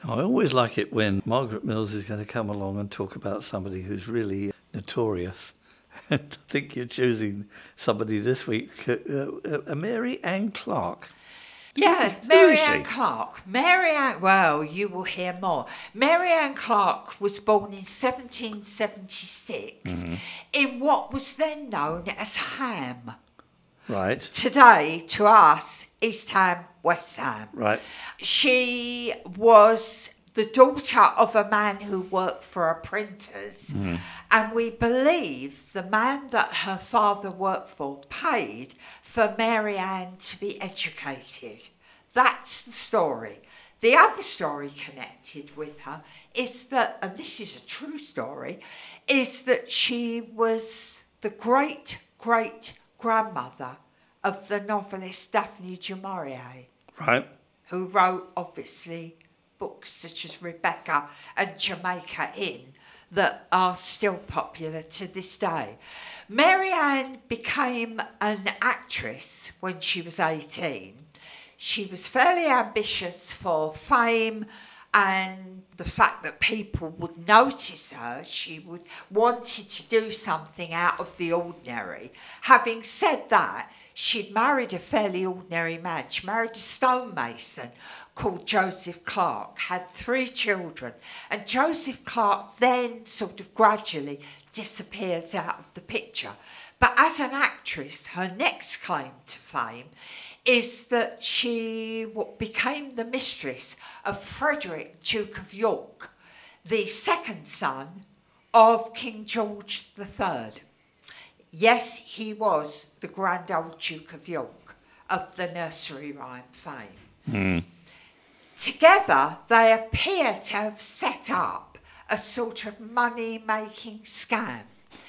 I always like it when Margaret Mills is going to come along and talk about somebody who's really notorious. And I think you're choosing somebody this week, Mary Ann Clark. Yes, Mary Ann Clark. Well, you will hear more. Mary Ann Clark was born in 1776 in what was then known as Ham. Right. Today, to us, East Ham, West Ham. Right. She was the daughter of a man who worked for a printer's, and we believe the man that her father worked for paid for Mary Ann to be educated. That's the story. The other story connected with her is that, and this is a true story, is that she was the great-great-grandmother of the novelist Daphne du Maurier. Right. Who wrote, obviously, books such as Rebecca and Jamaica Inn that are still popular to this day. Mary Ann became an actress when she was 18. She was fairly ambitious for fame and the fact that people would notice her. She wanted to do something out of the ordinary. Having said that, she'd married a fairly ordinary man. She married a stonemason called Joseph Clark, had 3 children, and Joseph Clark then sort of gradually disappears out of the picture. But as an actress, her next claim to fame is that she became the mistress of Frederick, Duke of York, the second son of King George III. Yes, he was the grand old Duke of York of the nursery rhyme fame. Together, they appear to have set up a sort of money-making scam.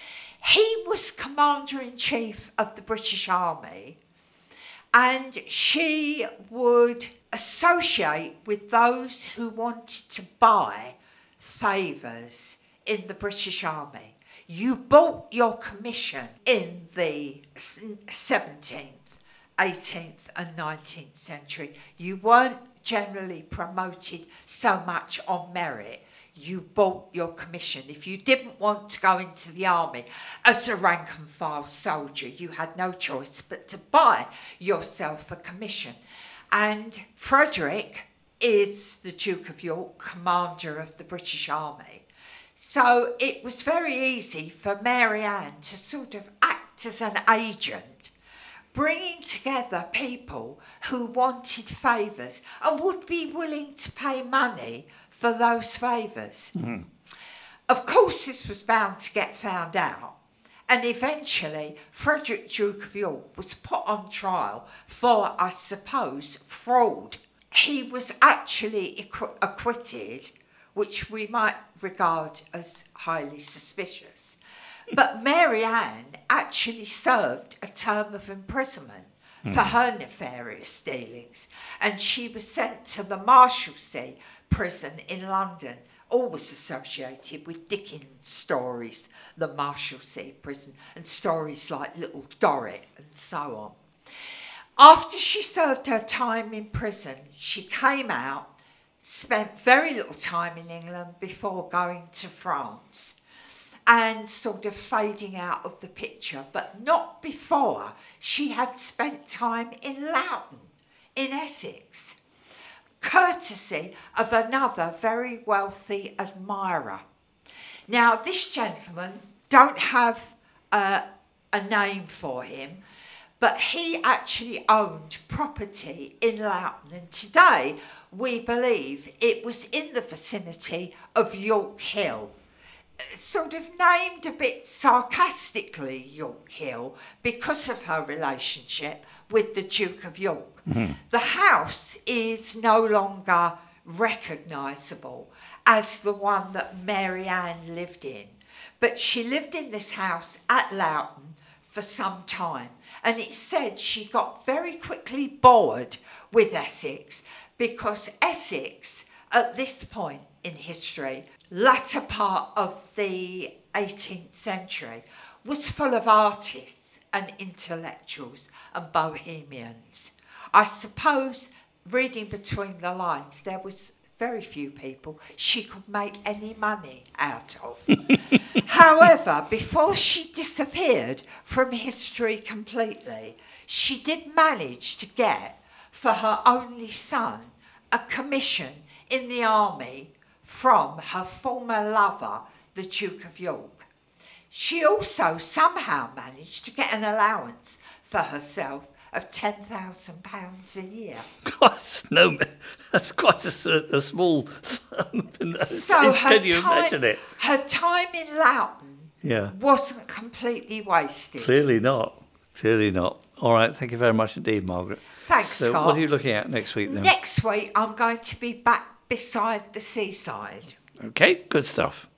He was Commander-in-Chief of the British Army, and she would associate with those who wanted to buy favours in the British Army. You bought your commission in the 17th, 18th and 19th century. You weren't generally promoted so much on merit. You bought your commission. If you didn't want to go into the army as a rank and file soldier, you had no choice but to buy yourself a commission. And Frederick is the Duke of York, commander of the British Army. So it was very easy for Mary Ann to sort of act as an agent, bringing together people who wanted favours and would be willing to pay money for those favours. Of course, this was bound to get found out, and eventually Frederick, Duke of York, was put on trial for, I suppose, fraud. He was actually acquitted, which we might regard as highly suspicious. But Mary Ann actually served a term of imprisonment for her nefarious dealings, and she was sent to the Marshalsea prison in London, always associated with Dickens stories, the Marshalsea prison, and stories like Little Dorrit and so on. After she served her time in prison, she came out, spent very little time in England before going to France and sort of fading out of the picture, but not before she had spent time in Loughton, in Essex, courtesy of another very wealthy admirer. Now, this gentleman, don't have a name for him, but he actually owned property in Loughton, and today we believe it was in the vicinity of York Hill, sort of named a bit sarcastically York Hill because of her relationship with the Duke of York. The house is no longer recognisable as the one that Mary Ann lived in, but she lived in this house at Loughton for some time, and it said she got very quickly bored with Essex because Essex, at this point in history, latter part of the 18th century, was full of artists and intellectuals and bohemians. I suppose, reading between the lines, there was very few people she could make any money out of. However, before she disappeared from history completely, she did manage to get, for her only son, a commission in the army from her former lover, the Duke of York. She also somehow managed to get an allowance for herself of £10,000 a year. That's quite a small sum. So Can you imagine it? her time in Loughton wasn't completely wasted. Clearly not. Clearly not. All right, thank you very much indeed, Margaret. Thanks, so Scott. What are you looking at next week then? Next week, I'm going to be back beside the seaside. Okay, good stuff.